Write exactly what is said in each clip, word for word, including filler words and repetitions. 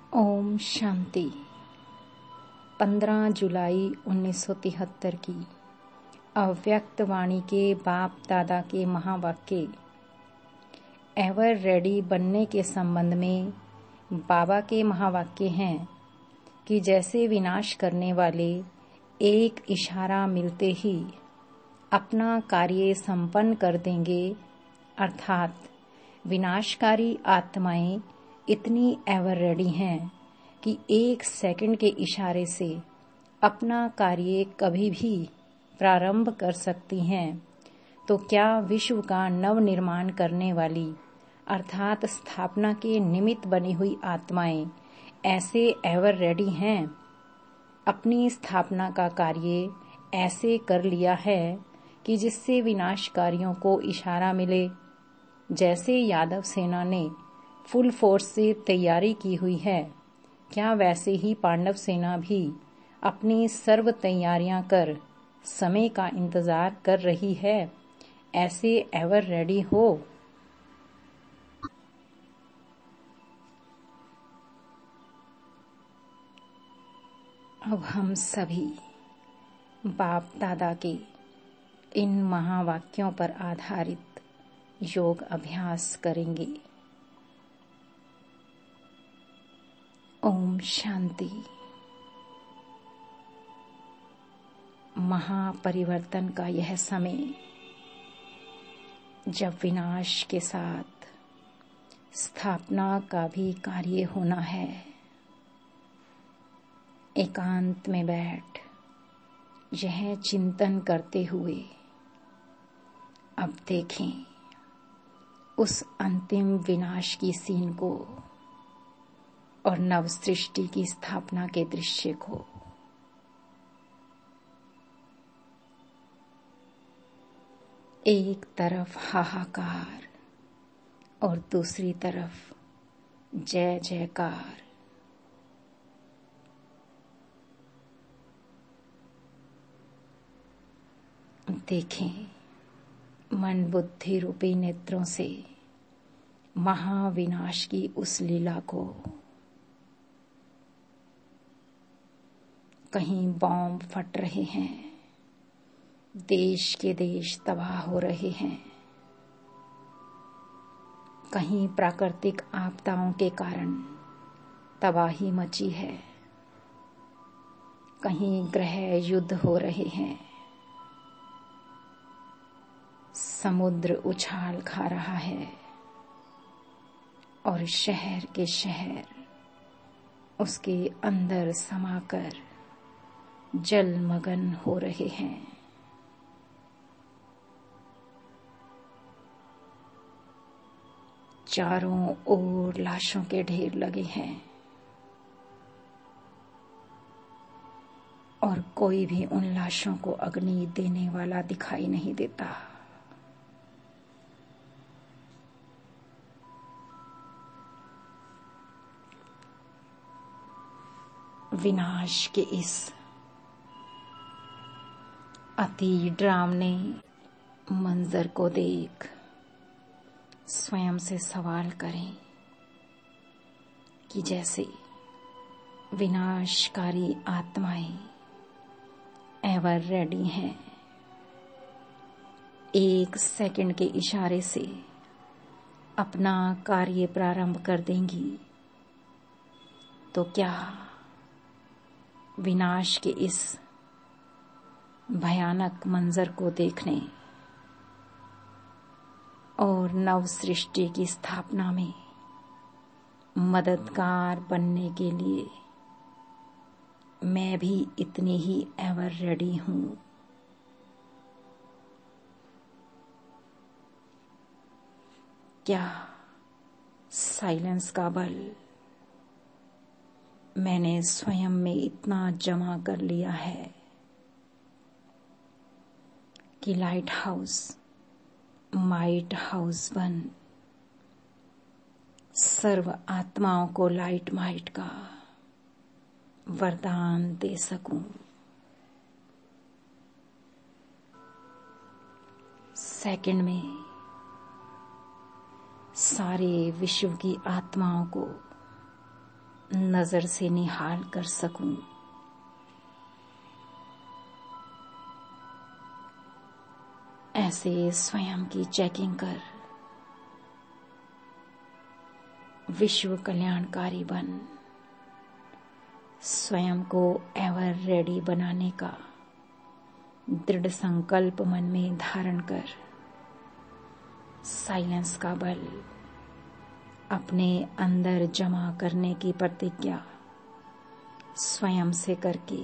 ओम शांति। पंद्रह जुलाई उन्नीस सौ तिहत्तर की अव्यक्त वाणी के बाप दादा के महावाक्य एवर रेडी बनने के संबंध में बाबा के महावाक्य हैं कि जैसे विनाश करने वाले एक इशारा मिलते ही अपना कार्य संपन्न कर देंगे, अर्थात विनाशकारी आत्माएं इतनी एवर रेडी हैं कि एक सेकंड के इशारे से अपना कार्य कभी भी प्रारंभ कर सकती हैं, तो क्या विश्व का नव निर्माण करने वाली अर्थात स्थापना के निमित्त बनी हुई आत्माएं ऐसे एवर रेडी हैं। अपनी स्थापना का कार्य ऐसे कर लिया है कि जिससे विनाशकारियों को इशारा मिले। जैसे यादव सेना ने फुल फोर्स से तैयारी की हुई है, क्या वैसे ही पांडव सेना भी अपनी सर्व तैयारियां कर समय का इंतजार कर रही है? ऐसे एवर रेडी हो। अब हम सभी बाप दादा के इन महावाक्यों पर आधारित योग अभ्यास करेंगे। ओम शांति। महापरिवर्तन का यह समय, जब विनाश के साथ स्थापना का भी कार्य होना है। एकांत में बैठ यह चिंतन करते हुए अब देखें उस अंतिम विनाश की सीन को और नव सृष्टि की स्थापना के दृश्य को। एक तरफ हाहाकार और दूसरी तरफ जय जयकार। देखें मन बुद्धि रूपी नेत्रों से महाविनाश की उस लीला को। कहीं बॉम्ब फट रहे हैं, देश के देश तबाह हो रहे हैं। कहीं प्राकृतिक आपदाओं के कारण तबाही मची है, कहीं ग्रह युद्ध हो रहे हैं। समुद्र उछाल खा रहा है और शहर के शहर उसके अंदर समाकर जलमग्न हो रहे हैं। चारों ओर लाशों के ढेर लगे हैं और कोई भी उन लाशों को अग्नि देने वाला दिखाई नहीं देता। विनाश के इस अति डरावने मंजर को देख स्वयं से सवाल करें कि जैसे विनाशकारी आत्माएं एवर रेडी हैं, एक सेकंड के इशारे से अपना कार्य प्रारंभ कर देंगी, तो क्या विनाश के इस भयानक मंजर को देखने और नव सृष्टि की स्थापना में मददगार बनने के लिए मैं भी इतनी ही एवर रेडी हूं। क्या साइलेंस का बल मैंने स्वयं में इतना जमा कर लिया है कि लाइट हाउस माइट हाउस बन सर्व आत्माओं को लाइट माइट का वरदान दे सकूं। सेकंड में सारे विश्व की आत्माओं को नजर से निहाल कर सकूं। ऐसे स्वयं की चेकिंग कर विश्व कल्याणकारी बन, स्वयं को एवर रेडी बनाने का दृढ़ संकल्प मन में धारण कर साइलेंस का बल अपने अंदर जमा करने की प्रतिज्ञा स्वयं से करके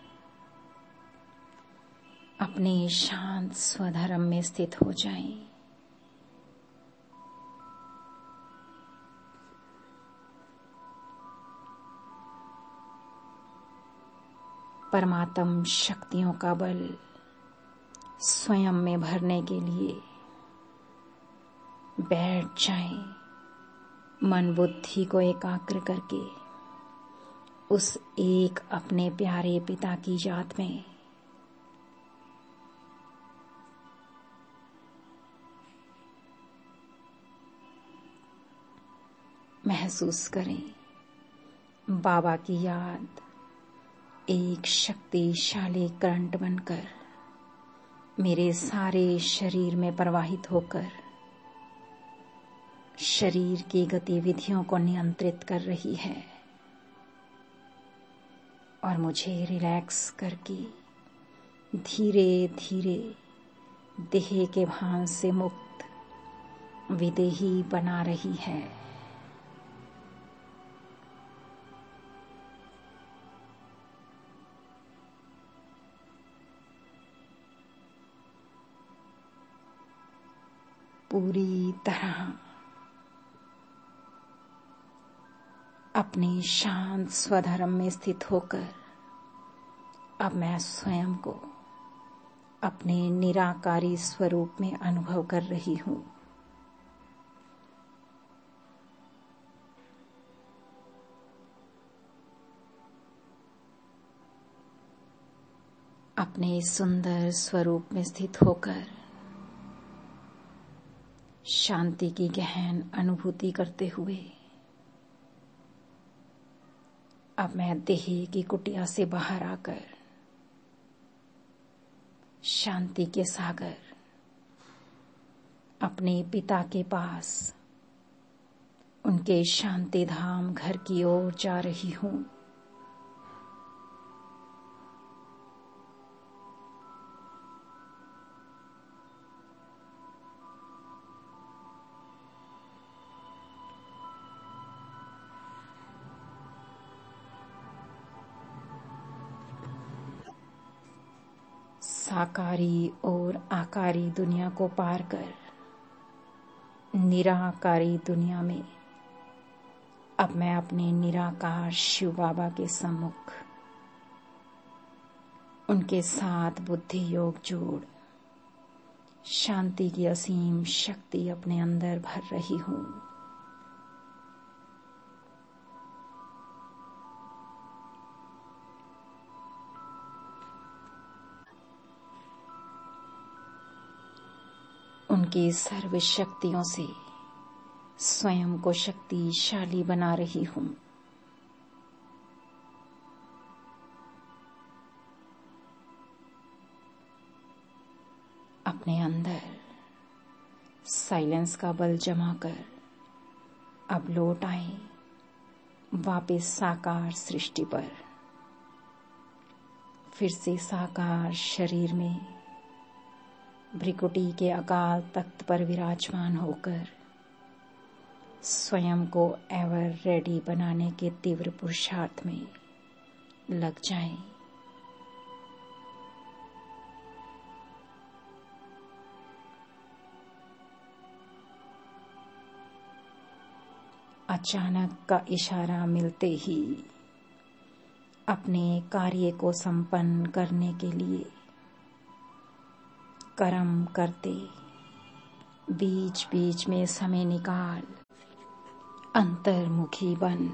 अपने शांत स्वधर्म में स्थित हो जाएं। परमात्म शक्तियों का बल स्वयं में भरने के लिए बैठ जाएं, मन बुद्धि को एकाग्र करके उस एक अपने प्यारे पिता की याद में। महसूस करें बाबा की याद एक शक्तिशाली करंट बनकर मेरे सारे शरीर में प्रवाहित होकर शरीर की गतिविधियों को नियंत्रित कर रही है और मुझे रिलैक्स करके धीरे धीरे देह के भान से मुक्त विदेही बना रही है। पूरी तरह अपने शांत स्वधर्म में स्थित होकर अब मैं स्वयं को अपने निराकारी स्वरूप में अनुभव कर रही हूँ। अपने सुंदर स्वरूप में स्थित होकर शांति की गहन अनुभूति करते हुए अब मैं देह की कुटिया से बाहर आकर शांति के सागर अपने पिता के पास उनके शांति धाम घर की ओर जा रही हूँ। साकारी और आकारी दुनिया को पार कर निराकारी दुनिया में अब मैं अपने निराकार शिव बाबा के सम्मुख उनके साथ बुद्धि योग जोड़ शांति की असीम शक्ति अपने अंदर भर रही हूँ। उनकी सर्व शक्तियों से स्वयं को शक्तिशाली बना रही हूँ। अपने अंदर साइलेंस का बल जमा कर अब लौट आए वापस साकार सृष्टि पर। फिर से साकार शरीर में भ्रिकुटी के अकाल तख्त पर विराजमान होकर स्वयं को एवर रेडी बनाने के तीव्र पुरुषार्थ में लग जाएं। अचानक का इशारा मिलते ही अपने कार्य को संपन्न करने के लिए कर्म करते बीच बीच में समय निकाल अंतर्मुखी बन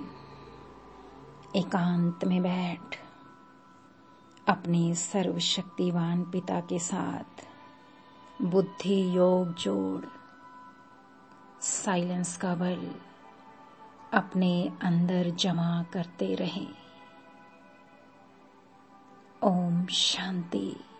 एकांत में बैठ अपने सर्वशक्तिवान पिता के साथ बुद्धि योग जोड़ साइलेंस का बल अपने अंदर जमा करते रहें। ओम शांति।